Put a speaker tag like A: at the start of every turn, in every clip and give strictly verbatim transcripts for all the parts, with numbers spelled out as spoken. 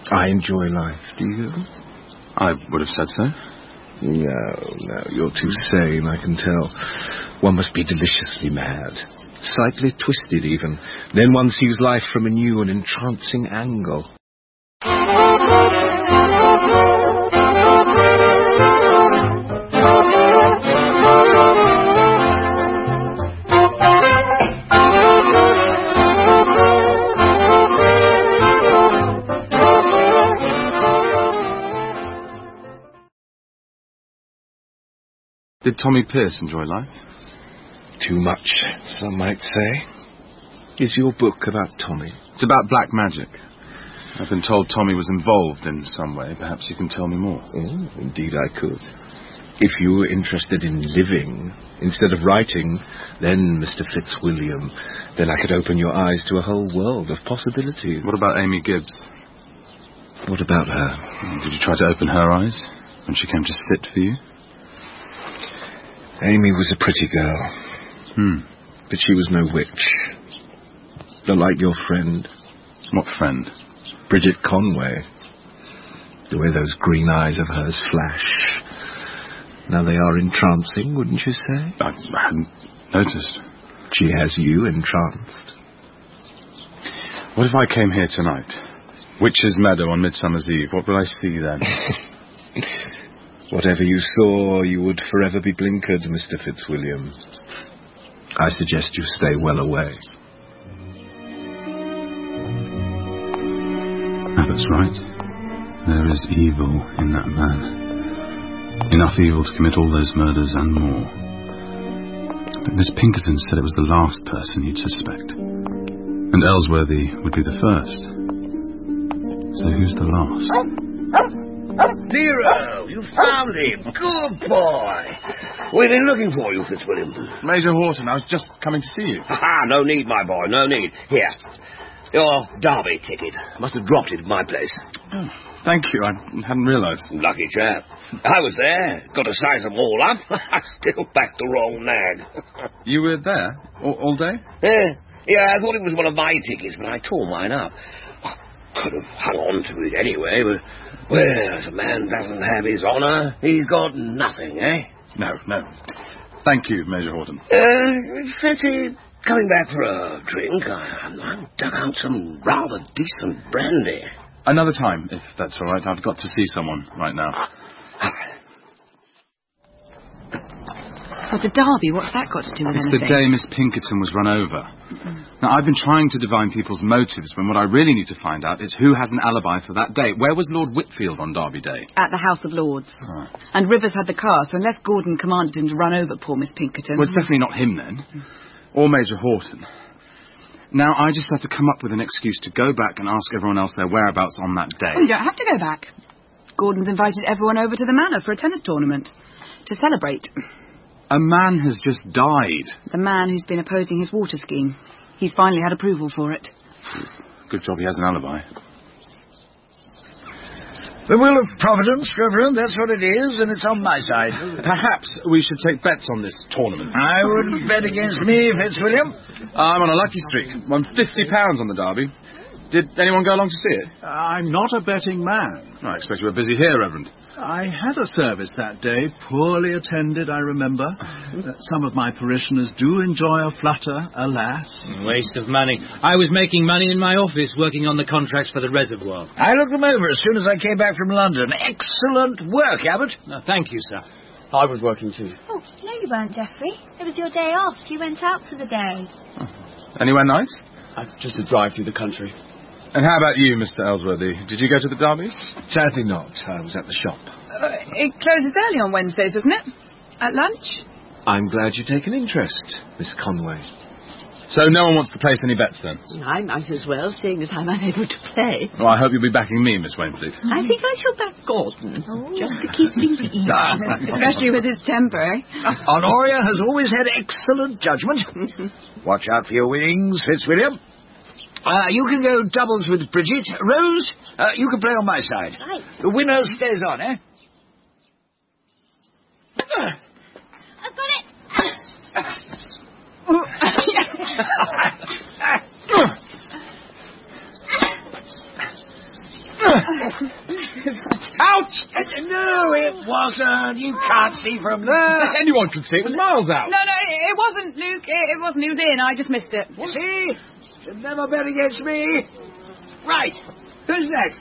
A: I enjoy life, do you?
B: I would have said so.
A: No, no, you're too sane, I can tell. One must be deliciously mad. Slightly twisted, even. Then one sees life from a new and entrancing angle.
B: Did Tommy Pierce enjoy life?
A: Too much, some might say. Is your book about Tommy?
B: It's about black magic. I've been told Tommy was involved in some way. Perhaps you can tell me more.
A: Oh, indeed I could. If you were interested in living instead of writing, then, Mister Fitzwilliam, then I could open your eyes to a whole world of possibilities.
B: What about Amy Gibbs?
A: What about her?
B: Did you try to open her eyes when she came to sit for you?
A: Amy was a pretty girl.
B: Hmm.
A: But she was no witch. Not like your friend.
B: What friend?
A: Bridget Conway. The way those green eyes of hers flash. Now they are entrancing, wouldn't you say?
B: I, I hadn't noticed.
A: She has you entranced.
B: What if I came here tonight? Witch's Meadow on Midsummer's Eve. What would I see then?
A: Whatever you saw, you would forever be blinkered, Mister Fitzwilliam. I suggest you stay well away.
B: Abbott's right. There is evil in that man. Enough evil to commit all those murders and more. But Miss Pinkerton said it was the last person you'd suspect. And Ellsworthy would be the first. So who's the last?
C: Nero, you found him. Good boy. We've been looking for you, Fitzwilliam.
B: Major Horton, I was just coming to see you.
C: Ha, no need, my boy, no need. Here, your Derby ticket. Must have dropped it at my place.
B: Oh, thank you, I hadn't realised.
C: Lucky chap. I was there. Got to size them all up. I still backed the wrong nag.
B: You were there all, all day?
C: Yeah, yeah, I thought it was one of my tickets, but I tore mine up. Could have hung on to it anyway, but, well, if a man doesn't have his honour, he's got nothing, eh?
B: No, no. Thank you, Major Horton.
C: Uh, fancy coming back for a drink? I, I dug out some rather decent brandy.
B: Another time, if that's all right. I've got to see someone right now.
D: But the Derby, what's that got to do with
B: it's
D: anything?
B: It's the day Miss Pinkerton was run over. Mm-hmm. Now, I've been trying to divine people's motives when what I really need to find out is who has an alibi for that day. Where was Lord Whitfield on Derby Day?
D: At the House of Lords.
B: Oh.
D: And Rivers had the car, so unless Gordon commanded him to run over poor Miss Pinkerton...
B: Well, it's definitely not him, then. Or Major Horton. Now, I just have to come up with an excuse to go back and ask everyone else their whereabouts on that day.
D: Well, you don't have to go back. Gordon's invited everyone over to the manor for a tennis tournament. To celebrate.
B: A man has just died.
D: The man who's been opposing his water scheme. He's finally had approval for it.
B: Good job he has an alibi.
E: The will of Providence, Reverend, that's what it is, and it's on my side.
F: Perhaps we should take bets on this tournament.
E: I wouldn't bet against me, Fitzwilliam.
B: I'm on a lucky streak. Won fifty pounds on the Derby. Did anyone go along to see it?
G: I'm not a betting man.
B: I expect you were busy here, Reverend.
G: I had a service that day, poorly attended, I remember. Uh, some of my parishioners do enjoy a flutter, alas.
F: Waste of money. I was making money in my office working on the contracts for the reservoir.
E: I looked them over as soon as I came back from London. Excellent work, Abbott.
F: No, thank you, sir.
H: I was working too.
I: Oh, no you weren't, Geoffrey. It was your day off. You went out for the day.
B: Oh. Anywhere nice?
H: Uh, just a drive through the country.
B: And how about you, Mister Ellsworthy? Did you go to the Derby?
A: Sadly not. I was at the shop.
D: Uh, it closes early on Wednesdays, doesn't it? At lunch?
A: I'm glad you take an interest, Miss Conway.
B: So no one wants to place any bets, then?
J: I might as well, seeing as I'm unable to play.
B: Well, I hope you'll be backing me, Miss Wainfleet.
J: I think I shall back Gordon, oh. just to keep things even.
D: Especially with his temper, eh?
E: Honoria has always had excellent judgment. Watch out for your winnings, Fitzwilliam. Uh, you can go doubles with Bridget. Rose, uh, you can play on my side.
I: Right.
E: The winner stays on, eh?
I: I've got it.
E: Out! No, it wasn't. You can't see from there.
A: Anyone could see it was miles out.
D: No, no, it, it wasn't, Luke. It, it wasn't. He was in. I just missed it.
E: You see? Should never bet against me. Right. Who's next?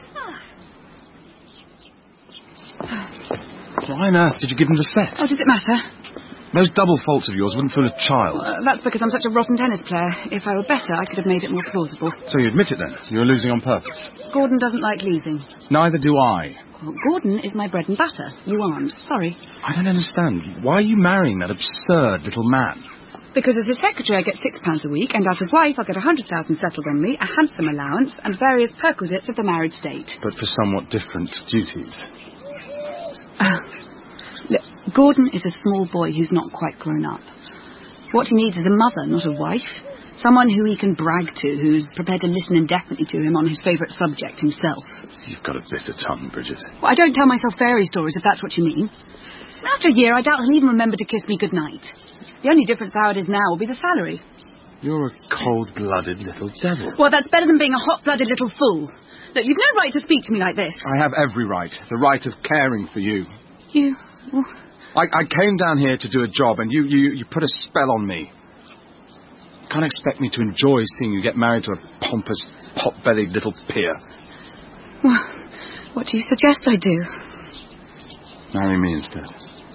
B: Why on earth did you give him the set?
D: Oh, does it matter?
B: Those double faults of yours wouldn't fool a child.
D: Uh, that's because I'm such a rotten tennis player. If I were better, I could have made it more plausible.
B: So you admit it then? You were losing on purpose?
D: Gordon doesn't like losing.
B: Neither do I.
D: Well, Gordon is my bread and butter. You aren't. Sorry.
B: I don't understand. Why are you marrying that absurd little man?
D: Because as his secretary, I get six pounds a week, and as his wife, I'll get a hundred thousand settled on me, a handsome allowance, and various perquisites of the married state.
B: But for somewhat different duties.
D: Uh, look, Gordon is a small boy who's not quite grown up. What he needs is a mother, not a wife. Someone who he can brag to, who's prepared to listen indefinitely to him on his favourite subject himself.
B: You've got a bitter tongue, Bridget.
D: Well, I don't tell myself fairy stories, if that's what you mean. After a year, I doubt he'll even remember to kiss me goodnight. The only difference how it is now will be the salary.
B: You're a cold-blooded little devil.
D: Well, that's better than being a hot-blooded little fool. Look, you've no right to speak to me like this.
B: I have every right. The right of caring for you.
D: You... Well...
B: I, I came down here to do a job, and you, you, you put a spell on me. You can't expect me to enjoy seeing you get married to a pompous, pot-bellied little peer.
D: Well, what do you suggest I do?
B: Marry me instead.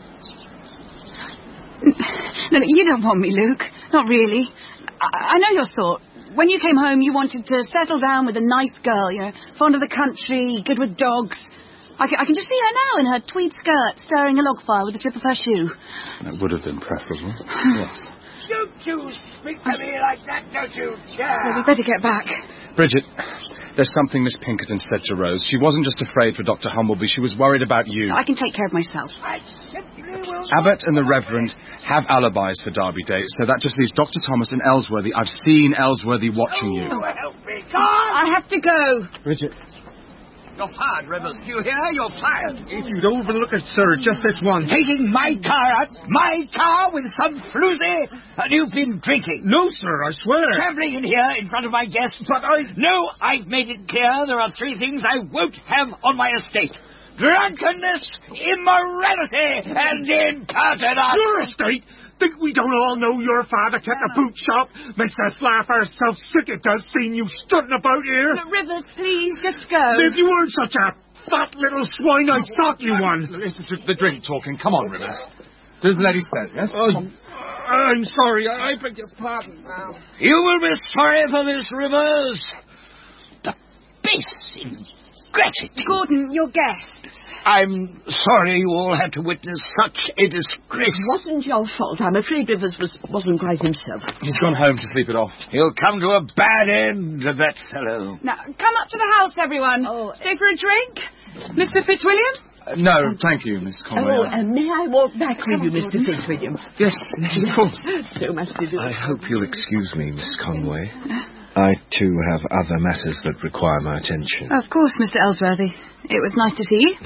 D: No, you don't want me, Luke. Not really. I, I know your sort. When you came home, you wanted to settle down with a nice girl, you know, fond of the country, good with dogs. I can, I can just see her now in her tweed skirt, stirring a log fire with the tip of her shoe.
B: That would have been preferable. Yes.
E: Don't you speak to me like that, don't you dare!
D: Well, we better get back.
B: Bridget, there's something Miss Pinkerton said to Rose. She wasn't just afraid for Doctor Humbleby, she was worried about you.
D: I can take care of myself.
E: I simply will...
B: Abbott and the Reverend have alibis for Derby Day, so that just leaves Doctor Thomas and Ellsworthy. I've seen Ellsworthy watching you.
E: Oh, help me, God!
D: I have to go.
B: Bridget.
E: You're fired, Rivers. Do you hear? You're fired.
A: If you'd overlook it, sir, just this once.
E: Taking my car out, my car with some floozy, and you've been drinking.
A: No, sir, I swear.
E: Travelling in here in front of my guests. But I... No, I've made it clear there are three things I won't have on my estate. Drunkenness, immorality, and incontinence.
A: Your estate? Think we don't all know your father kept a boot shop? Makes us laugh ourselves sick, it does, seeing you strutting about here.
D: But Rivers, please, just go.
A: If you weren't such a fat little swine, I'd sock you one.
B: Listen to the drink talking. Come on, Rivers. Do as the lady says, yes?
A: Oh, I'm sorry. I, I beg your pardon now.
E: You will be sorry for this, Rivers. The base ingratitude.
D: Gordon, your guest.
E: I'm sorry you all had to witness such a disgrace.
J: It wasn't your fault. I'm afraid Rivers was, wasn't quite himself.
B: He's gone home to sleep it off.
E: He'll come to a bad end, that fellow.
D: Now, come up to the house, everyone.
J: Oh.
D: Stay for a drink. Mister Fitzwilliam?
B: Uh, no, thank you, Miss Conway.
J: Oh, and may I walk back with you, Mister Fitzwilliam?
B: Yes, yes, of course.
J: So much to do.
A: I hope you'll excuse me, Miss Conway. I, too, have other matters that require my attention.
D: Of course, Mister Ellsworthy. It was nice to see you.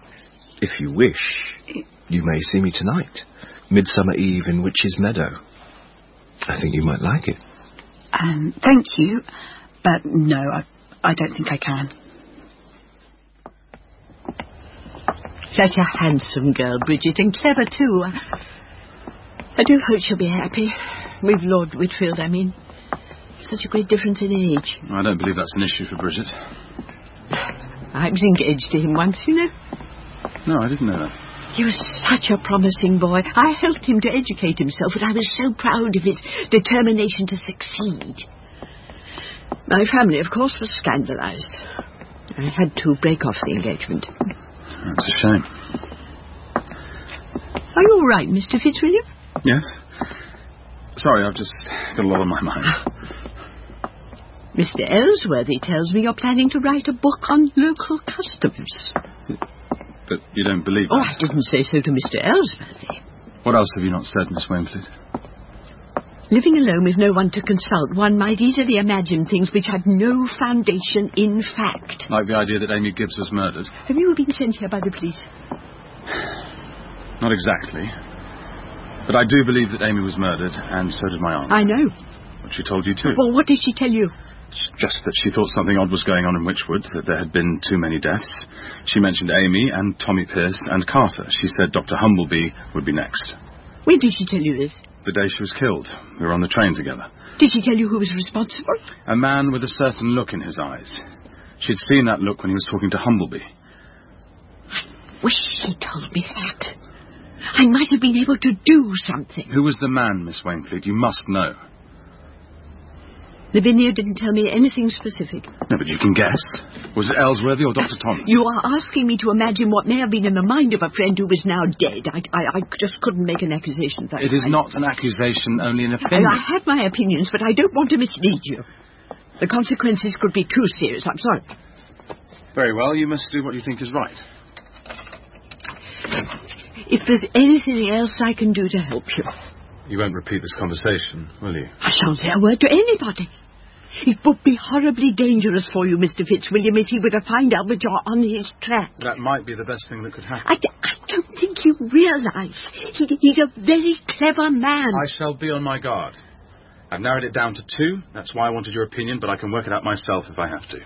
A: If you wish, you may see me tonight. Midsummer Eve in Witch's Meadow. I think you might like it.
D: Um, thank you. But no, I, I don't think I can.
J: Such a handsome girl, Bridget, and clever, too. I do hope she'll be happy. With Lord Whitfield, I mean. Such a great difference in age.
B: I don't believe that's an issue for Bridget.
J: I was engaged to him once, you know.
B: No, I didn't know that.
J: He was such a promising boy. I helped him to educate himself, and I was so proud of his determination to succeed. My family, of course, was scandalized. I had to break off the engagement.
B: That's a shame.
J: Are you all right, Mister Fitzwilliam?
B: Yes? Sorry, I've just got a lot on my mind.
J: Mister Ellsworthy tells me you're planning to write a book on local customs.
B: But you don't believe
J: Oh,
B: that?
J: I didn't say so to Mister Ellsworthy.
B: What else have you not said, Miss Wainfleet?
J: Living alone with no one to consult, one might easily imagine things which had no foundation in fact.
B: Like the idea that Amy Gibbs was murdered?
J: Have you been sent here by the police?
B: Not exactly. But I do believe that Amy was murdered, and so did my aunt.
J: I know.
B: She told you too.
J: Well, what did she tell you?
B: Just that she thought something odd was going on in Wychwood, that there had been too many deaths. She mentioned Amy and Tommy Pearce and Carter. She said Doctor Humbleby would be next.
J: When did she tell you this?
B: The day she was killed. We were on the train together.
J: Did she tell you who was responsible?
B: A man with a certain look in his eyes. She'd seen that look when he was talking to Humbleby.
J: I wish she'd told me that. I might have been able to do something.
B: Who was the man, Miss Wainfleet? You must know.
J: Lavinia didn't tell me anything specific.
B: No, but you can guess. Was it Ellsworthy or Doctor Thomas?
J: You are asking me to imagine what may have been in the mind of a friend who is now dead. I, I, I just couldn't make an accusation.
B: It is not an accusation, only an opinion.
J: I have my opinions, but I don't want to mislead you. The consequences could be too serious. I'm sorry.
B: Very well, you must do what you think is right.
J: If there's anything else I can do to help you...
B: You won't repeat this conversation, will you?
J: I shan't say a word to anybody. It would be horribly dangerous for you, Mister Fitzwilliam, if he were to find out that you're on his track.
B: That might be the best thing that could happen.
J: I, d- I don't think you realise. He, he's a very clever man.
B: I shall be on my guard. I've narrowed it down to two. That's why I wanted your opinion, but I can work it out myself if I have to.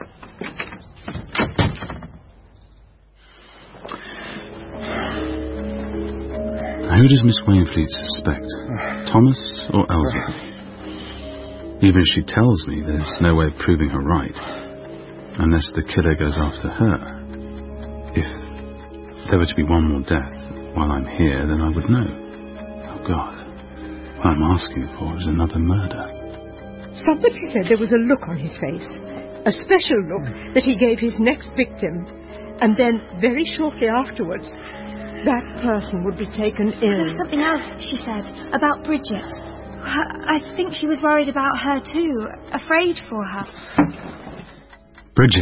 B: Who does Miss Wainfleet suspect? Thomas or Ellsworth? Even if she tells me, there's no way of proving her right. Unless the killer goes after her. If there were to be one more death while I'm here, then I would know. Oh, God. What I'm asking for is another murder.
K: Somebody said there was a look on his face. A special look that he gave his next victim. And then, very shortly afterwards, that person would be taken ill.
I: There was something else she said about Bridget. I think she was worried about her too, afraid for her.
B: Bridget.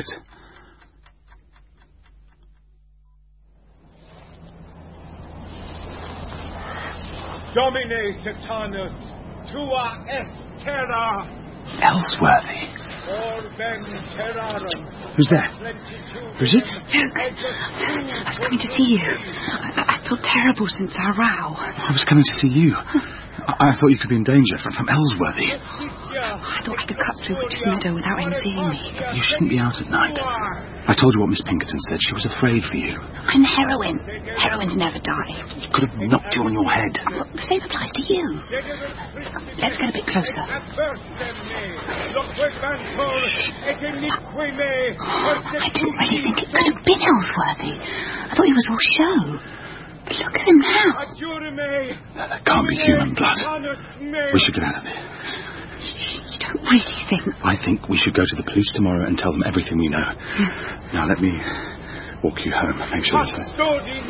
L: Domine Satanus, tua est terra.
E: Ellsworthy.
L: Who's
E: that? Bridget?
D: Luke, I was coming to see you. I, I felt terrible since our row.
B: I was coming to see you. I, I thought you could be in danger from, from Ellsworthy.
D: I thought I could cut through Witch's Meadow without him seeing me.
B: You shouldn't be out at night. I told you what Miss Pinkerton said. She was afraid for you.
D: I'm heroin. Heroines never die.
B: He could have knocked you on your head.
D: Well, the same applies to you. Let's get a bit closer. Oh, I didn't really think it could have been Ellsworthy. I thought he was all show. Look at him now.
B: That can't be human blood. We should get out of here.
D: You don't really think...
B: I think we should go to the police tomorrow and tell them everything we know. Mm. Now, let me walk you home. Make sure it's safe.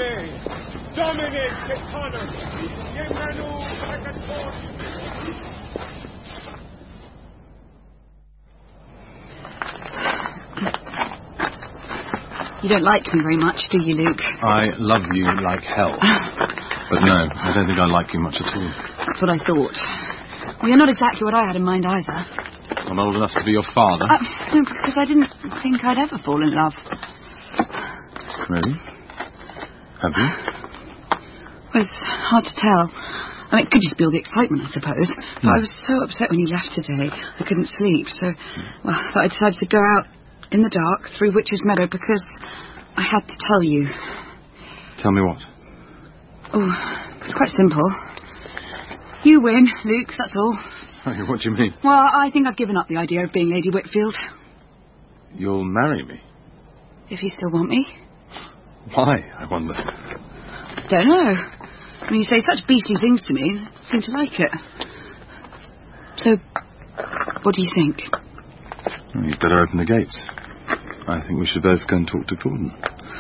D: You don't like me very much, do you, Luke?
B: I love you like hell. But no, I don't think I like you much at all.
D: That's what I thought. Well, you're not exactly what I had in mind either.
B: I'm old enough to be your father.
D: Uh, no, because I didn't think I'd ever fall in love.
B: Really? Have you?
D: Well, it's hard to tell. I mean, it could just be all the excitement, I suppose. But no. I was so upset when you left today, I couldn't sleep. So, well, I thought I decided to go out in the dark through Witch's Meadow because I had to tell you.
B: Tell me what?
D: Oh, it's quite simple. You win, Luke, that's all.
B: What do you mean?
D: Well, I think I've given up the idea of being Lady Whitfield.
B: You'll marry me?
D: If you still want me.
B: Why, I wonder?
D: Don't know. I mean, you say such beastly things to me, I seem to like it. So, what do you think?
B: Well, you'd better open the gates. I think we should both go and talk to Gordon.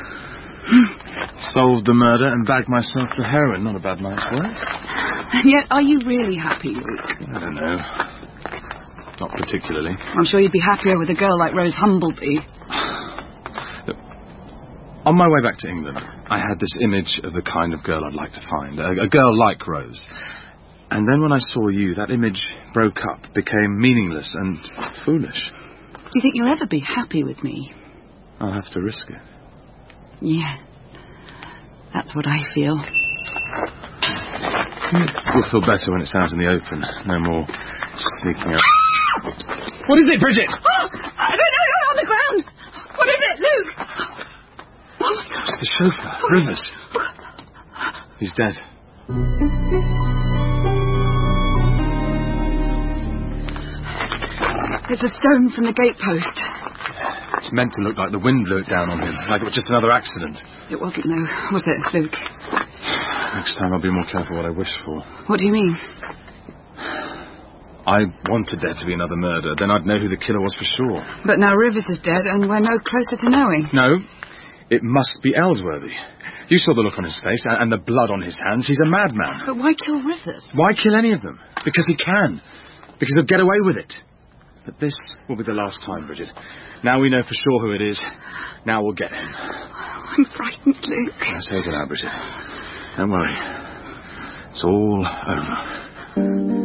B: Solved the murder and bagged myself the heroin. Not a bad night's work.
D: And yet, are you really happy, Luke?
B: I don't know. Not particularly.
D: I'm sure you'd be happier with a girl like Rose Humbleby.
B: Look, on my way back to England, I had this image of the kind of girl I'd like to find. A, a girl like Rose. And then when I saw you, that image broke up, became meaningless and foolish.
D: Do you think you'll ever be happy with me?
B: I'll have to risk it.
D: Yeah. That's what I feel.
B: You'll feel better when it's out in the open. No more sneaking up.
F: What is it, Bridget?
D: Oh, I don't know. You're on the ground. What is it, Luke? Oh, my God.
B: It's the chauffeur, Rivers. He's dead.
D: It's a stone from the gatepost.
B: It's meant to look like the wind blew it down on him, like it was just another accident.
D: It wasn't, though, was it, Luke?
B: Next time I'll be more careful what I wish for.
D: What do you mean?
B: I wanted there to be another murder, then I'd know who the killer was for sure.
D: But now Rivers is dead, and we're no closer to knowing.
B: No, it must be Ellsworthy. You saw the look on his face and, and the blood on his hands. He's a madman.
D: But why kill Rivers?
B: Why kill any of them? Because he can. Because he'll get away with it. But this will be the last time, Bridget. Now we know for sure who it is. Now we'll get him.
D: I'm frightened, Luke.
B: Let's hope it out, Bridget. Don't worry. It's all over.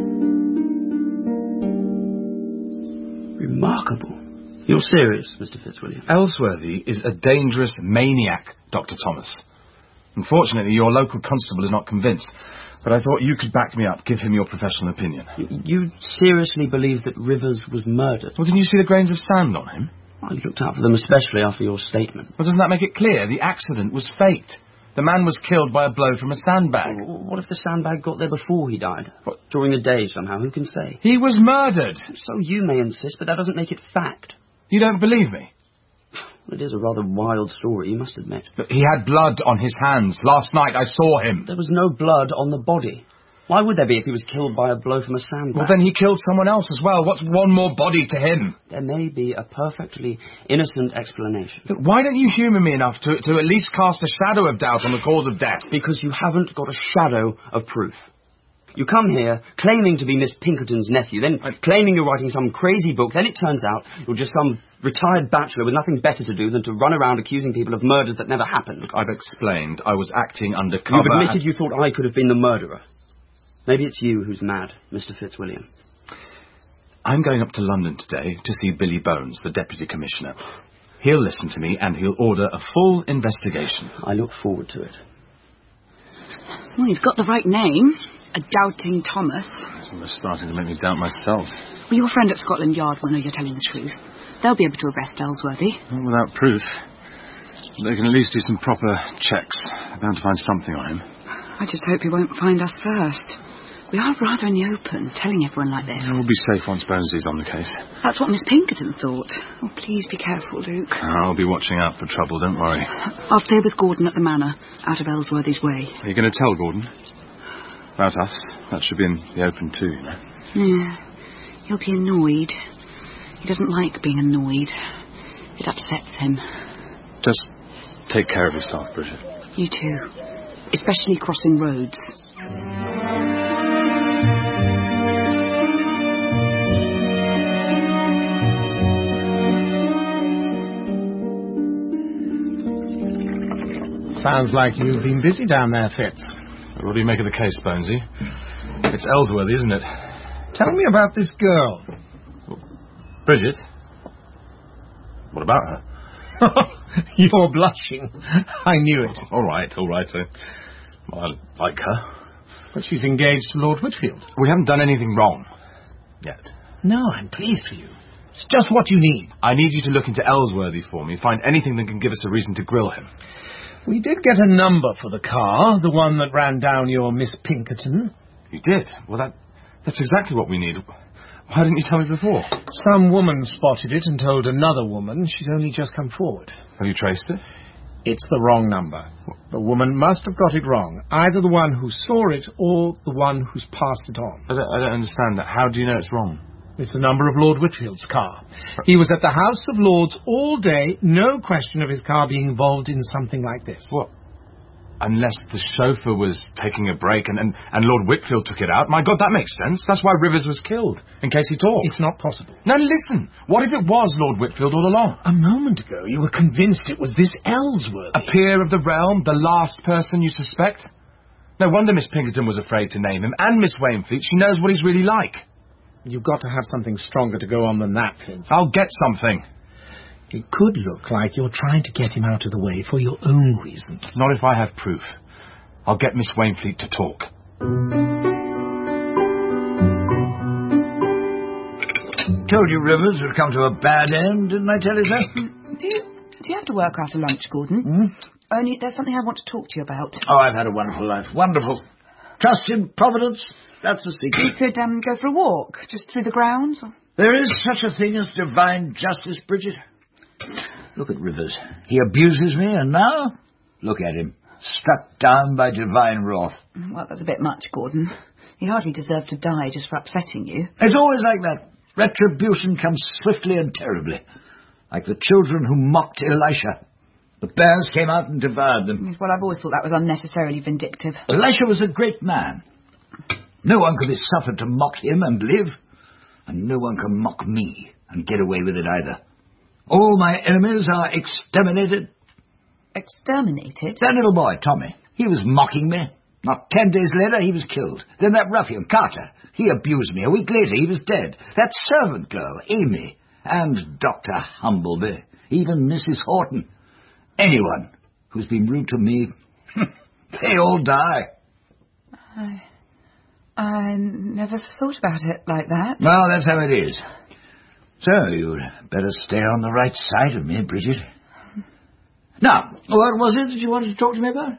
H: Remarkable. You're serious, Mister Fitzwilliam?
M: Ellsworthy is a dangerous maniac, Doctor Thomas. Unfortunately, your local constable is not convinced. But I thought you could back me up, give him your professional opinion.
H: You seriously believe that Rivers was murdered?
M: Well, didn't you see the grains of sand on him?
H: I looked out for them especially after your statement.
M: Well, doesn't that make it clear? The accident was faked. The man was killed by a blow from a sandbag.
H: What if the sandbag got there before he died? What, during the day somehow? Who can say?
M: He was murdered.
H: So you may insist, but that doesn't make it fact.
M: You don't believe me?
H: It is a rather wild story, you must admit.
M: But he had blood on his hands. Last night I saw him.
H: There was no blood on the body. Why would there be if he was killed by a blow from a sandbag?
M: Well, then he killed someone else as well. What's one more body to him?
H: There may be a perfectly innocent explanation.
M: Look, why don't you humour me enough to, to at least cast a shadow of doubt on the cause of death?
H: Because you haven't got a shadow of proof. You come here claiming to be Miss Pinkerton's nephew, then uh, claiming you're writing some crazy book, then it turns out you're just some retired bachelor with nothing better to do than to run around accusing people of murders that never happened.
M: Look, I've explained I was acting undercover.
H: You've admitted you thought I could have been the murderer. Maybe it's you who's mad, Mister Fitzwilliam.
M: I'm going up to London today to see Billy Bones, the Deputy Commissioner. He'll listen to me and he'll order a full investigation.
H: I look forward to it.
D: Well, you've got the right name. A doubting Thomas.
B: It's starting to make me doubt myself.
D: Well, your friend at Scotland Yard will know you're telling the truth. They'll be able to arrest Ellsworthy.
B: Well, without proof. They can at least do some proper checks. They're bound to find something on him.
D: I just hope he won't find us first. We are rather in the open, telling everyone like this.
B: We'll be safe once Bonesy's on the case.
D: That's what Miss Pinkerton thought. Oh, please be careful, Luke.
B: I'll be watching out for trouble, don't worry.
D: I'll stay with Gordon at the manor, out of Ellsworthy's way.
B: Are you going to tell Gordon? About us. That should be in the open too, you know.
D: Yeah. He'll be annoyed. He doesn't like being annoyed. It upsets him.
B: Just take care of yourself, Bridget.
D: You too. Especially crossing roads.
F: Sounds like you've been busy down there, Fitz.
B: What do you make of the case, Bonesy? It's Ellsworthy, isn't it?
F: Tell me about this girl.
B: Bridget? What about her?
F: You're blushing. I knew it.
B: All right, all right. Uh, well, I like her.
F: But she's engaged to Lord Whitfield.
B: We haven't done anything wrong. Yet.
F: No, I'm pleased for you. It's just what you need.
B: I need you to look into Ellsworthy for me. Find anything that can give us a reason to grill him.
F: We did get a number for the car, the one that ran down your Miss Pinkerton.
B: You did? Well, that that's exactly what we need. Why didn't you tell me before?
F: Some woman spotted it and told another woman. She's only just come forward.
B: Have you traced it?
F: It's the wrong number. The woman must have got it wrong. Either the one who saw it or the one who's passed it on.
B: I don't, I don't understand that. How do you know it's wrong?
F: It's the number of Lord Whitfield's car. He was at the House of Lords all day, no question of his car being involved in something like this.
B: What? Unless the chauffeur was taking a break and, and, and Lord Whitfield took it out. My God, that makes sense. That's why Rivers was killed, in case he talked.
F: It's not possible.
B: Now listen, what if it was Lord Whitfield all along?
F: A moment ago, you were convinced it was this Ellsworthy.
B: A peer of the realm, the last person you suspect? No wonder Miss Pinkerton was afraid to name him. And Miss Wainfleet, she knows what he's really like.
F: You've got to have something stronger to go on than that, Vince.
B: I'll get something.
F: It could look like you're trying to get him out of the way for your own reasons.
B: Not if I have proof. I'll get Miss Wainfleet to talk.
E: told you Rivers would come to a bad end, didn't I tell you so?
D: Do you, do you have to work after lunch, Gordon?
E: Hmm?
D: Only there's something I want to talk to you about.
E: Oh, I've had a wonderful life. Wonderful. Trust in Providence. That's the secret.
D: You could um, go for a walk, just through the grounds. Or...
E: There is such a thing as divine justice, Bridget. Look at Rivers. He abuses me, and now, look at him. Struck down by divine wrath.
D: Well, that's a bit much, Gordon. He hardly deserved to die just for upsetting you.
E: It's always like that. Retribution comes swiftly and terribly. Like the children who mocked Elisha. The bears came out and devoured them.
D: Well, I've always thought that was unnecessarily vindictive.
E: Elisha was a great man. No one could be suffered to mock him and live. And no one can mock me and get away with it either. All my enemies are exterminated.
D: Exterminated?
E: That little boy, Tommy, he was mocking me. Not ten days later, he was killed. Then that ruffian, Carter, he abused me. A week later, he was dead. That servant girl, Amy, and Doctor Humbleby, even Missus Horton. Anyone who's been rude to me, they all die.
D: I, I never thought about it like that.
E: Well, that's how it is. So, you'd better stay on the right side of me, Bridget. Now, what was it that you wanted to talk to me about?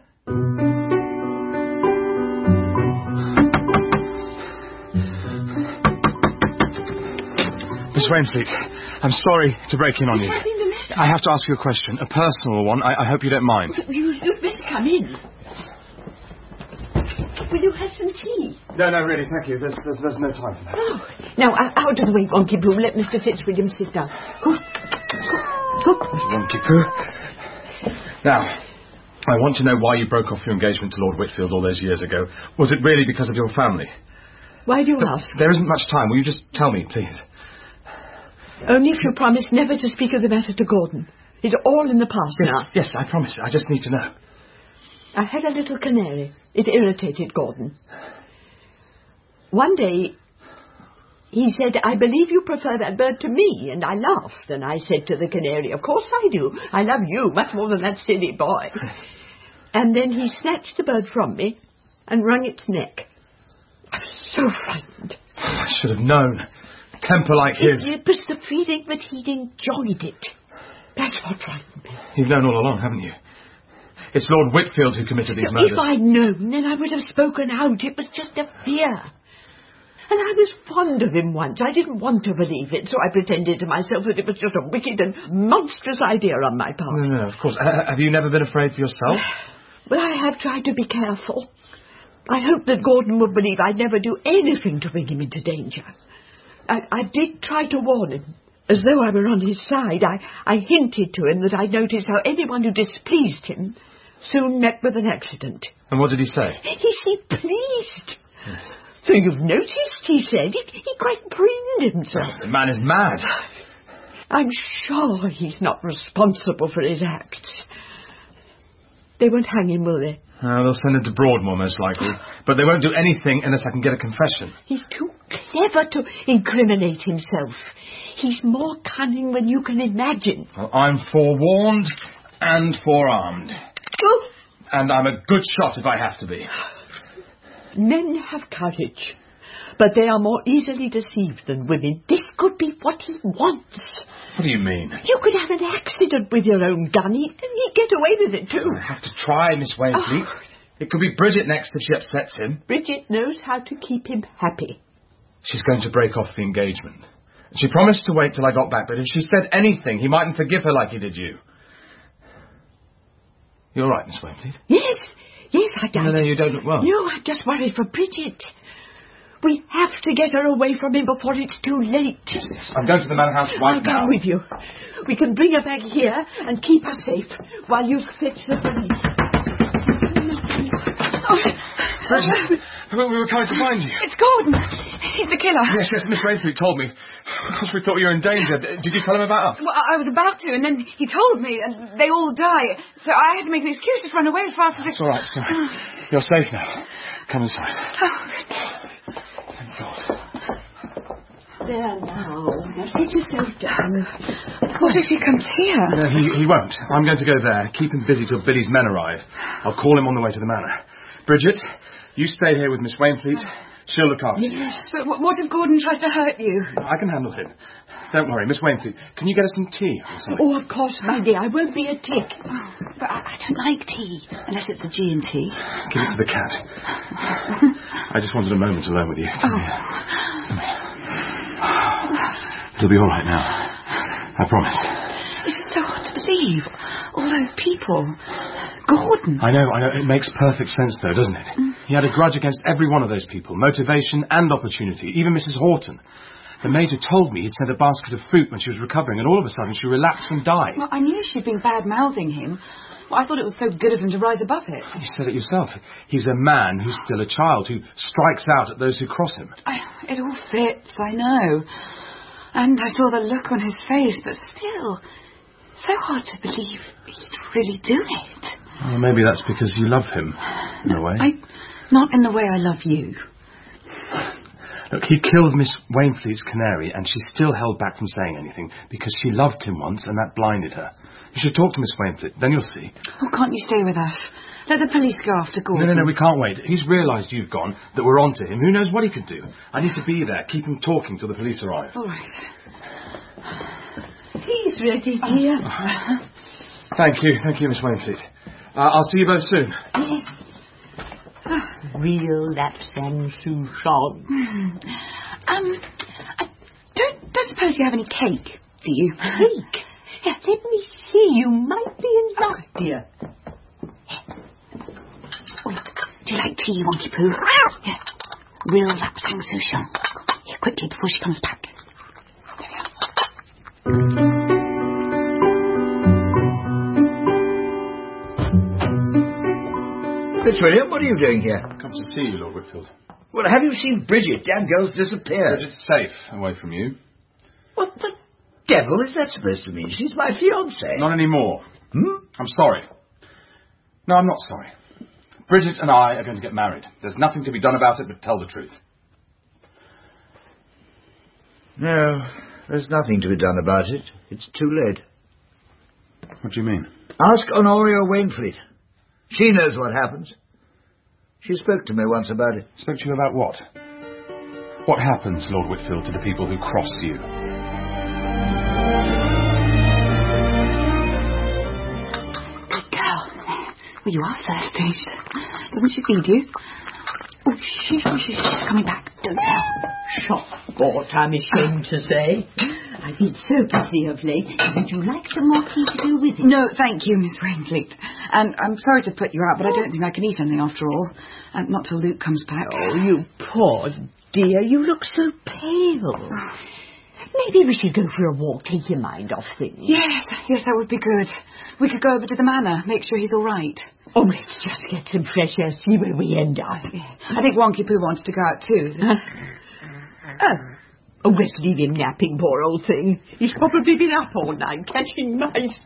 M: Miss Wainfleet, I'm sorry to break in on you. I have to ask you a question, a personal one. I, I hope you don't mind.
J: You, you'd better come in. Will you have some tea?
M: No, no, really, thank you. There's, there's, there's no time for that.
J: Oh, now, uh, out of the way, Wonky Poo. Let Mister Fitzwilliam sit down. Go. Go. Go.
M: Wonky Poo. Now, I want to know why you broke off your engagement to Lord Whitfield all those years ago. Was it really because of your family?
J: Why do you
M: But
J: ask?
M: There isn't much time. Will you just tell me, please?
J: Only if you promise never to speak of the matter to Gordon. It's all in the past
M: Yes,
J: now.
M: yes, I promise. I just need to know.
J: I had a little canary. It irritated Gordon. One day, he said, I believe you prefer that bird to me, and I laughed, and I said to the canary, of course I do. I love you much more than that silly boy. And then he snatched the bird from me and wrung its neck. I was so frightened.
M: I should have known. Temper like his.
J: It, it was the feeling that he'd enjoyed it. That's what frightened me.
M: You've known all along, haven't you? It's Lord Whitfield who committed these murders.
J: If I'd known, then I would have spoken out. It was just a fear. And I was fond of him once. I didn't want to believe it, so I pretended to myself that it was just a wicked and monstrous idea on my part.
M: No, no, of course. Uh, have you never been afraid for yourself?
J: Well, I have tried to be careful. I hoped that Gordon would believe I'd never do anything to bring him into danger. I, I did try to warn him, as though I were on his side. I, I hinted to him that I noticed how anyone who displeased him soon met with an accident.
M: And what did he say?
J: He seemed pleased. Yes. So you've noticed, he said. He, he quite preened himself.
M: The man is mad.
J: I'm sure he's not responsible for his acts. They won't hang him, will they?
M: Uh, they'll send him to Broadmoor, most likely. But they won't do anything unless I can get a confession.
J: He's too clever to incriminate himself. He's more cunning than you can imagine.
M: Well, I'm forewarned and forearmed.
J: Oh.
M: And I'm a good shot if I have to be.
J: Men have courage, but they are more easily deceived than women. This could be what he wants.
M: What do you mean?
J: You could have an accident with your own gun. He'd, he'd get away with it, too.
M: I have to try, Miss Wainfleet. Oh. It could be Bridget next if she upsets him.
J: Bridget knows how to keep him happy.
M: She's going to break off the engagement. She promised to wait till I got back, but if she said anything, he mightn't forgive her like he did you. You're right, Miss Wainfleet.
J: Yes, yes, I don't.
M: No, no, you don't look well.
J: No, I'm just worried for Bridget. We have to get her away from him before it's too late.
M: Yes, yes. I'm going to the manor house right
J: I'll
M: now.
J: come with you. We can bring her back here and keep her safe while you fetch the police.
D: Oh.
M: Bridget, we were coming to find you.
D: It's Gordon. He's the killer.
M: Yes, yes, Miss Wainfleet told me. Of course, we thought you were in danger. Did you tell him about us?
D: Well, I was about to, and then he told me, and they all die. So I had to make an excuse to run away as fast as I...
M: It's all right, it's all right. You're safe now. Come inside.
D: Oh.
M: Thank God.
J: There now. Now sit yourself down.
D: What if he comes here?
M: No, he, he won't. I'm going to go there. Keep him busy till Billy's men arrive. I'll call him on the way to the manor. Bridget, you stay here with Miss Wainfleet. She'll look after you.
D: Yes, but what if Gordon tries to hurt you?
M: I can handle him. Don't worry, Miss Wainfleet. Can you get us some tea?
J: Oh, of course, my dear. I won't be a tick.
D: Oh, but I, I don't like tea, unless it's a G and T.
M: Give it to the cat. I just wanted a moment alone with you. Come
D: oh.
M: here. Come here. It'll be all right now. I promise.
D: This is so hard to believe. All those people. Gordon.
M: I know, I know. It makes perfect sense, though, doesn't it? Mm. He had a grudge against every one of those people. Motivation and opportunity. Even Missus Horton. The Major told me he'd sent a basket of fruit when she was recovering, and all of a sudden she relapsed and died.
D: Well, I knew she'd been bad-mouthing him. Well, I thought it was so good of him to rise above it.
M: You said it yourself. He's a man who's still a child, who strikes out at those who cross him.
D: I, it all fits, I know. And I saw the look on his face, but still, so hard to believe he'd really do it.
M: Well, maybe that's because you love him, in
D: no,
M: a way.
D: I, not in the way I love you.
M: Look, he killed Miss Wainfleet's canary, and she still held back from saying anything, because she loved him once, and that blinded her. You should talk to Miss Wainfleet, then you'll see.
D: Oh, can't you stay with us? Let the police go after Gordon.
M: No, no, no, we can't wait. He's realised you've gone, that we're on to him. Who knows what he could do? I need to be there. Keep him talking till the police arrive.
D: All right.
J: He's ready, dear.
M: Oh. Thank you. Thank you, Miss Wainfleet. Uh, I'll see you both soon.
J: Yes. Real Lapsang Souchong.
D: Mm. Um, I don't, don't suppose you have any cake, do you?
J: Cake? Yeah, let me see. You might be in luck, dear.
D: Wait, do you like tea, Wonky Poo? Yeah. Real Lapsang Souchong. Here, quickly, before she comes back. There we are.
E: Fitzwilliam, what are you doing here?
M: Come to see you, Lord Whitfield.
E: Well, have you seen Bridget? Damn girl's disappeared.
M: Bridget's safe away from you.
E: What the devil is that supposed to mean? She's my fiancée.
M: Not anymore.
E: Hmm?
M: I'm sorry. No, I'm not sorry. Bridget and I are going to get married. There's nothing to be done about it but tell the truth.
E: No, there's nothing to be done about it. It's too late.
M: What do you mean?
E: Ask Honoria Wainfleet. She knows what happens. She spoke to me once about it.
M: Spoke to you about what? What happens, Lord Whitfield, to the people who cross you?
D: Good girl. Well, you are thirsty. Doesn't she feed you? Oh, she, she, she's coming back. Don't tell.
J: Shot sport, I'm ashamed to say. I've been so busy of late. Would you like some more tea to go with it?
D: No, thank you, Miss Wainfleet. And I'm sorry to put you out, but I don't think I can eat anything after all. Um, not till Luke comes back.
J: Oh, you poor dear. You look so pale. Maybe we should go for a walk, take your mind off things.
D: Yes, yes, that would be good. We could go over to the manor, make sure he's all right.
J: Oh, let's just get some fresh air, see where we end up.
D: I think Wonky Poo wanted to go out too.
J: Oh. Oh, let's leave him napping, poor old thing. He's probably been up all night catching mice.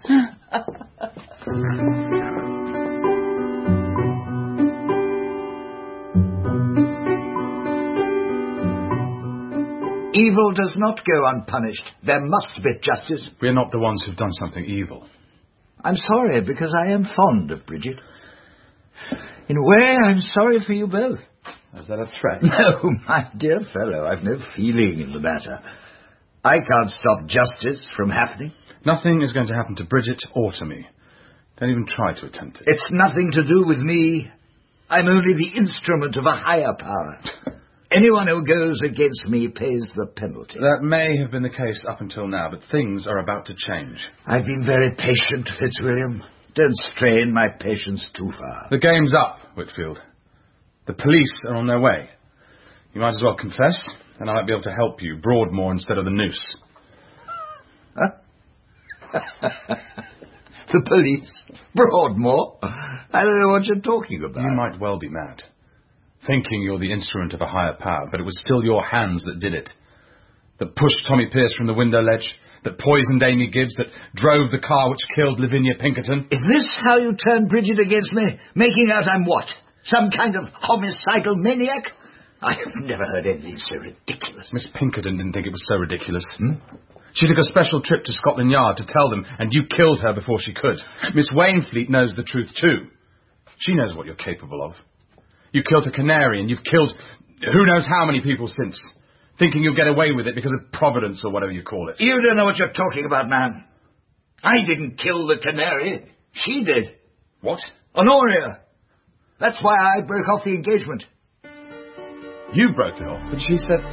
E: Evil does not go unpunished. There must be justice.
M: We're not the ones who've done something evil.
E: I'm sorry, because I am fond of Bridget. In a way, I'm sorry for you both.
M: Is that a threat?
E: No, my dear fellow, I've no feeling in the matter. I can't stop justice from happening.
M: Nothing is going to happen to Bridget or to me. Don't even try to attempt it.
E: It's nothing to do with me. I'm only the instrument of a higher power. Anyone who goes against me pays the penalty.
M: That may have been the case up until now, but things are about to change.
E: I've been very patient, Fitzwilliam. Don't strain my patience too far.
M: The game's up, Whitfield. The police are on their way. You might as well confess, and I might be able to help you. Broadmoor instead of the noose.
E: Huh? The police? Broadmoor? I don't know what you're talking about.
M: You might well be mad. Thinking you're the instrument of a higher power, but it was still your hands that did it. That pushed Tommy Pearce from the window ledge, that poisoned Amy Gibbs, that drove the car which killed Lavinia Pinkerton.
E: Is this how you turn Bridget against me? Making out I'm what? Some kind of homicidal maniac? I have never heard anything so ridiculous.
M: Miss Pinkerton didn't think it was so ridiculous.
E: Hmm?
M: She took a special trip to Scotland Yard to tell them, and you killed her before she could. Miss Wainfleet knows the truth too. She knows what you're capable of. You killed a canary, and you've killed who knows how many people since. thinking you'll get away with it because of Providence or whatever you call it.
E: You don't know what you're talking about, man. I didn't kill the canary. She did.
M: What?
E: Honoria. That's why I broke off the engagement.
M: You broke it off, but she said...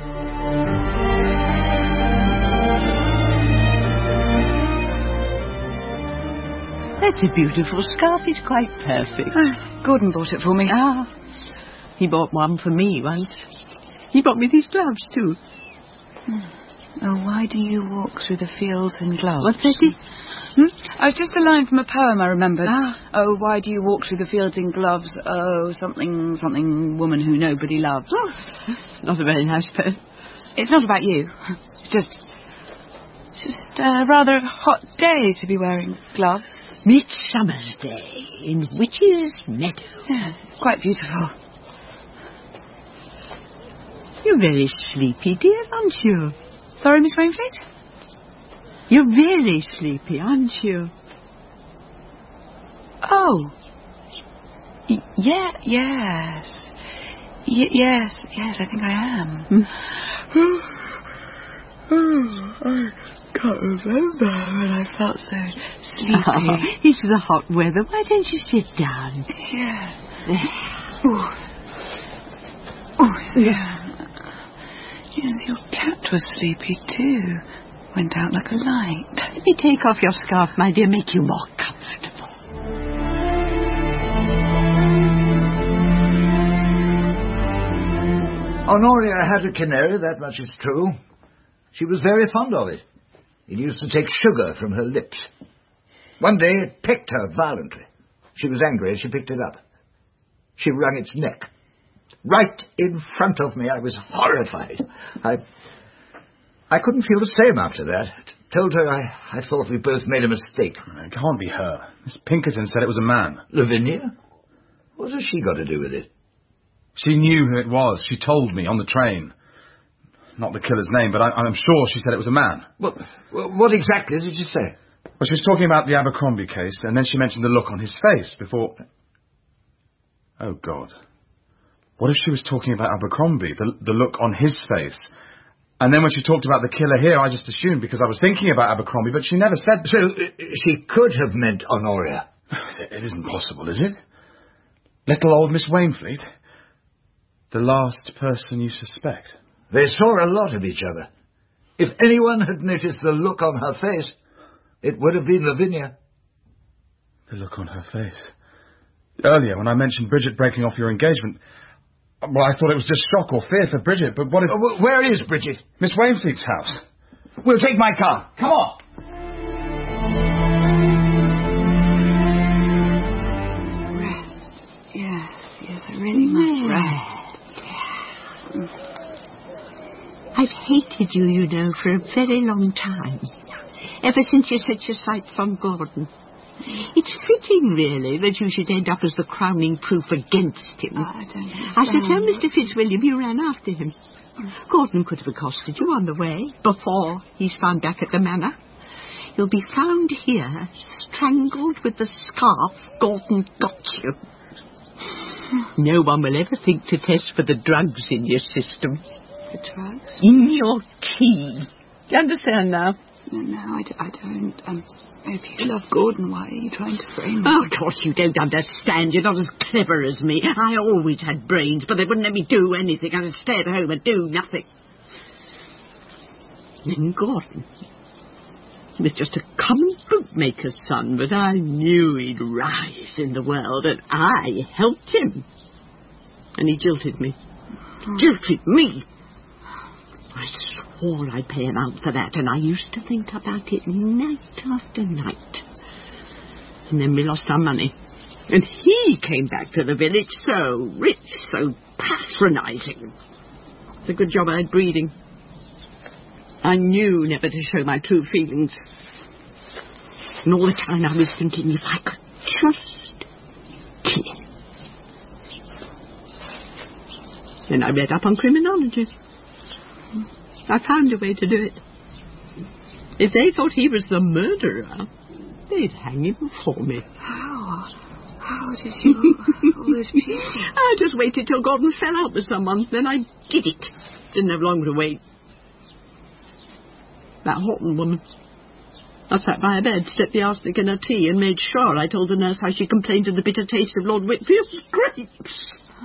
J: That's a beautiful scarf. It's quite perfect.
D: Oh, Gordon bought it for me.
J: Ah, he bought one for me once. He bought me these gloves, too.
D: Oh, why do you walk through the fields in gloves?
J: What's that?
D: Hmm? Oh, it's just a line from a poem I remembered.
J: Ah.
D: Oh, why do you walk through the fields in gloves? Oh, something, something, woman who nobody loves.
J: Oh, not a very nice poem.
D: It's not about you. It's just... It's just a rather hot day to be wearing gloves.
J: Midsummer's Day in Witch's Meadow.
D: Yeah, quite beautiful.
J: You're very sleepy, dear, aren't you?
D: Sorry, Miss Wainfleet?
J: You're very sleepy, aren't you?
D: Oh. Y- yeah, yes. Y- yes, yes, I think I am.
J: Hmm.
D: Oh, I can't remember when I felt so sleepy.
J: Oh, it's the hot weather. Why don't you sit down?
D: Yeah. Oh, oh yeah. Yes, your cat was sleepy too. Went out like a light.
J: Let me take off your scarf, my dear, make you more comfortable.
E: Honoria had a canary, that much is true. She was very fond of it. It used to take sugar from her lips. One day it pecked her violently. She was angry and she picked it up. She wrung its neck. Right in front of me. I was horrified. I I couldn't feel the same after that. Told her I, I thought we both made a mistake.
M: It can't be her. Miss Pinkerton said it was a man.
E: Lavinia? What has she got to do with it?
M: She knew who it was. She told me on the train. Not the killer's name, but I, I'm sure she said it was a man.
E: What, what exactly did you say?
M: Well, she was talking about the Abercrombie case, and then she mentioned the look on his face before... Oh, God. What if she was talking about Abercrombie, the, the look on his face? And then when she talked about the killer here, I just assumed because I was thinking about Abercrombie, but she never said...
E: So, uh, she could have meant Honoria.
M: It isn't possible, is it? Little old Miss Wainfleet? The last person you suspect?
E: They saw a lot of each other. If anyone had noticed the look on her face, it would have been Lavinia.
M: The look on her face? Earlier, when I mentioned Bridget breaking off your engagement... Well, I thought it was just shock or fear for Bridget, but what if...
E: Uh, where is Bridget?
M: Miss Wainfleet's house.
E: We'll take my car. Come on.
D: Rest. Yes, yes, I really must rest.
J: I've hated you, you know, for a very long time. Ever since you set your sights on Gordon. It's fitting, really, that you should end up as the crowning proof against him.
D: Oh, I don't understand.
J: I should tell Mister Fitzwilliam you ran after him. Gordon could have accosted you on the way, before he's found back at the manor. You'll be found here, strangled with the scarf Gordon got you. No one will ever think to test for the drugs in your system.
D: The drugs?
J: In your tea. Do you understand now?
D: No, no, I, d- I don't. Um, if you love Gordon, why are you trying to frame him?
J: Oh, of course you don't understand. You're not as clever as me. I always had brains, but they wouldn't let me do anything. I just stay at home and do nothing. And Gordon, he was just a common bootmaker's son, but I knew he'd rise in the world, and I helped him. And he jilted me. Oh. Jilted me! I swore I'd pay him out for that, and I used to think about it night after night. And then we lost our money. And he came back to the village so rich, so patronising. It's a good job I had breeding. I knew never to show my true feelings. And all the time I was thinking if I could just kill him. Then I read up on criminology. I found a way to do it. If they thought he was the murderer, they'd hang him for me.
D: How? How did you... all those people?
J: I just waited till Gordon fell out with someone, then I did it. Didn't have long to wait. That Horton woman. I sat by her bed, stepped the arsenic in her tea, and made sure I told the nurse how she complained of the bitter taste of Lord Whitfield's grapes.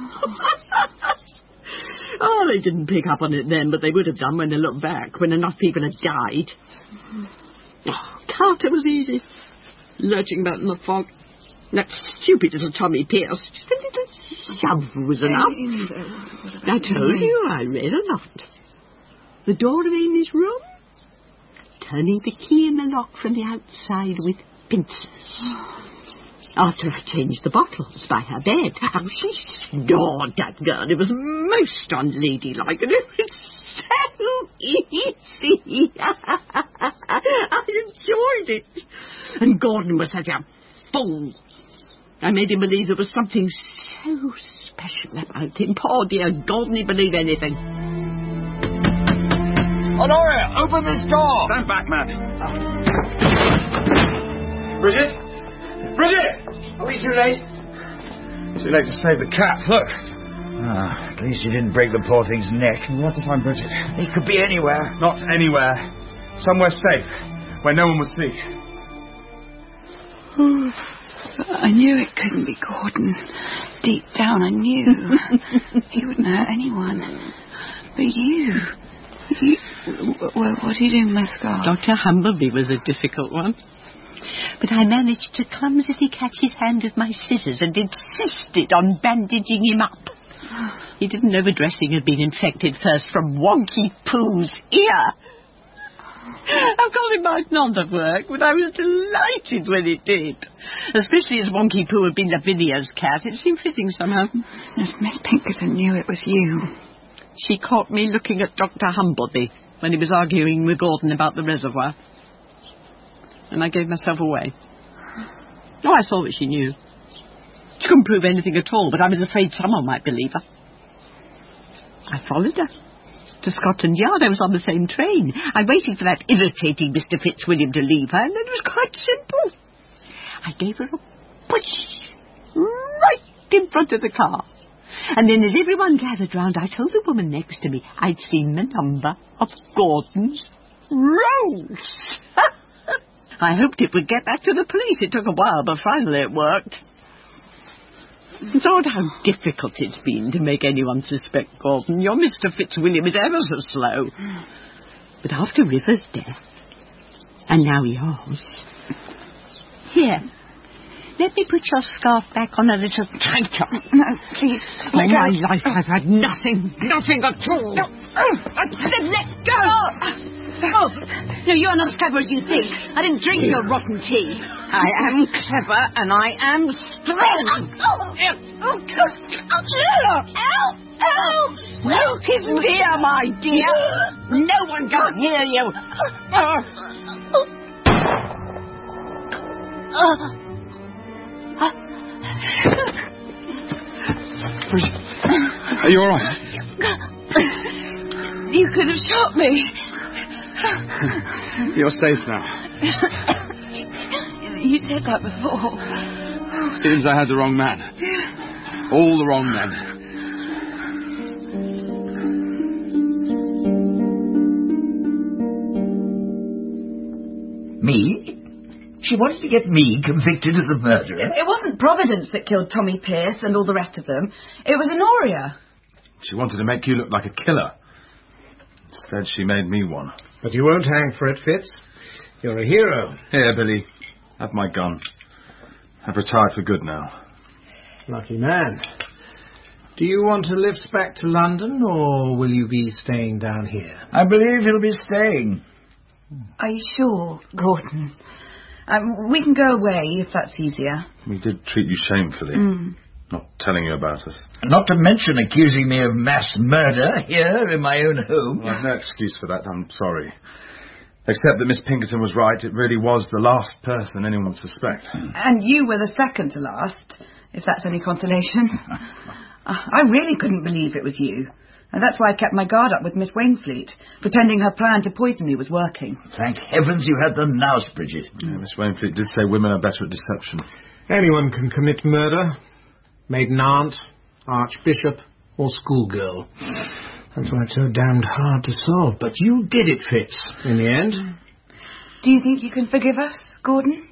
J: Oh, they didn't pick up on it then, but they would have done when they looked back, when enough people had died. Oh, Carter was easy. Lurching about in the fog. That stupid little Tommy Pierce. Just a little shove was enough. I told you I read a lot. The door of Amy's room, turning the key in the lock from the outside with pincers. After I changed the bottles by her bed, how she snored, that girl. It was most unladylike, and it was so easy. I enjoyed it. And Gordon was such a fool. I made him believe there was something so special about him. Poor dear Gordon, he'd believe anything.
E: Honoria, open this door!
B: Stand back, man. Bridget? Bridget!
E: Are we too late?
B: Too late to save the cat. Look.
E: Ah, at least you didn't break the poor thing's neck.
B: We have to find Bridget.
E: It could be anywhere.
B: Not anywhere. Somewhere safe, where no one will see.
D: Oh, I knew it couldn't be Gordon. Deep down, I knew. He wouldn't hurt anyone. But you... you well, what are you doing, my scarf?
J: Doctor Humbleby was a difficult one. But I managed to clumsily catch his hand with my scissors and insisted on bandaging him up. He didn't know the dressing had been infected first from Wonky Pooh's ear. Of course it might not have worked, but I was delighted when it did. Especially as Wonky Pooh had been Lavinia's cat. It seemed fitting somehow.
D: If Miss Pinkerton knew it was you.
J: She caught me looking at Doctor Humbleby when he was arguing with Gordon about the reservoir. And I gave myself away. Oh, I saw that she knew. She couldn't prove anything at all, but I was afraid someone might believe her. I followed her to Scotland Yard. I was on the same train. I waited for that irritating Mister Fitzwilliam to leave her, and then it was quite simple. I gave her a push right in front of the car. And then as everyone gathered round, I told the woman next to me I'd seen the number of Gordon's Rose. I hoped it would get back to the police. It took a while, but finally it worked. It's odd how difficult it's been to make anyone suspect Gordon. Your Mister Fitzwilliam is ever so slow. But after River's death, and now yours... Here, let me put your scarf back on a little tighter.
D: No, please.
J: All my life I've had nothing, nothing at all.
D: No. Oh, let, let go. Oh, no, you're not as clever as you think. I didn't drink your rotten tea. I am clever and I am strong.
J: Luke isn't here, my dear. No one can hear you.
B: Are you all right?
D: You could have shot me.
B: You're safe now.
D: You said that before.
B: Seems I had the wrong man. All the wrong men.
E: Me? She wanted to get me convicted as a murderer?
D: It wasn't Providence that killed Tommy Pierce and all the rest of them. It was Honoria.
B: She wanted to make you look like a killer. Instead, she made me one.
F: But you won't hang for it, Fitz. You're a hero.
B: Here, Billy. Have my gun. I've retired for good now.
F: Lucky man. Do you want to lift back to London, or will you be staying down here?
E: I believe he'll be staying.
D: Are you sure, Gordon? Um, we can go away if that's easier.
B: We did treat you shamefully.
D: Mm.
B: Not telling you about us.
E: Not to mention accusing me of mass murder here in my own home.
B: Well, I've no excuse for that, I'm sorry. Except that Miss Pinkerton was right. It really was the last person anyone would suspect.
D: And you were the second to last, if that's any consolation. I really couldn't believe it was you. And that's why I kept my guard up with Miss Wainfleet, pretending her plan to poison me was working.
E: Thank heavens you had the nous, Bridget.
B: Yeah, Miss Wainfleet did say women are better at deception.
F: Anyone can commit murder. Maiden aunt, archbishop, or schoolgirl. That's why it's so damned hard to solve. But you did it, Fitz, in the end.
D: Do you think you can forgive us, Gordon?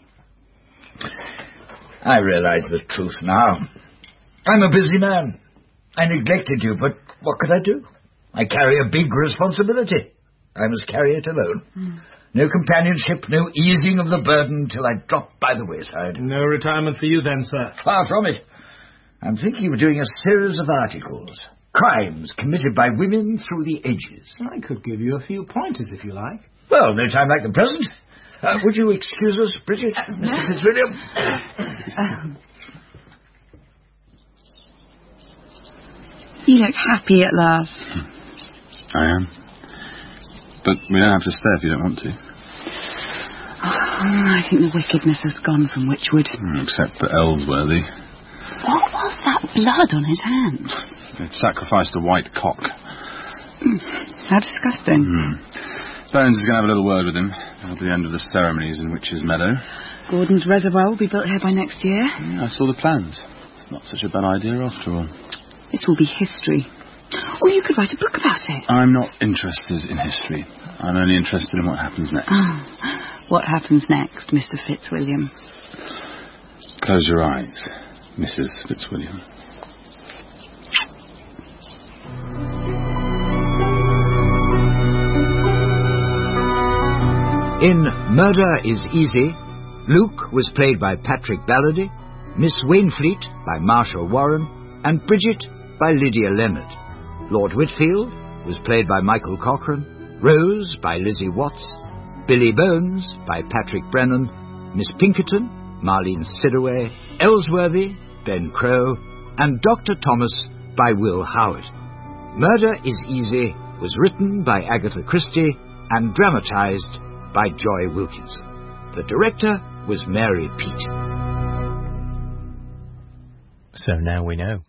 E: I realise the truth now. I'm a busy man. I neglected you, but what could I do? I carry a big responsibility. I must carry it alone. Mm. No companionship, no easing of the burden till I drop by the wayside.
F: No retirement for you then, sir.
E: Far from it. I'm thinking of doing a series of articles. Crimes committed by women through the ages.
F: I could give you a few pointers if you like.
E: Well, no time like the present. Uh, would you excuse us, Bridget, uh, Mister Fitzwilliam?
D: Um, you look happy at last.
B: I am. But we don't have to stay if you don't want to.
D: Oh, I think the wickedness has gone from Witchwood.
B: Mm, except for Ellsworthy.
D: What was that blood on his hand?
B: They'd sacrificed a white cock.
D: Mm, how disgusting.
B: Mm. Bones is going to have a little word with him. That'll be the end of the ceremonies in Witch's Meadow.
D: Gordon's reservoir will be built here by next year.
B: Yeah, I saw the plans. It's not such a bad idea after all.
D: This will be history. Or you could write a book about it.
B: I'm not interested in history. I'm only interested in what happens next.
D: Oh, what happens next, Mister Fitzwilliam?
B: Close your eyes, Missus Fitzwilliam.
E: In Murder is Easy, Luke was played by Patrick Ballady, Miss Wainfleet by Marshall Warren, and Bridget by Lydia Leonard. Lord Whitfield was played by Michael Cochrane, Rose by Lizzie Watts, Billy Bones by Patrick Brennan, Miss Pinkerton, Marlene Sidaway, Ellsworthy, Ben Crow, and Doctor Thomas by Will Howard. Murder is Easy was written by Agatha Christie and dramatised by Joy Wilkinson. The director was Mary Peet.
N: So now we know.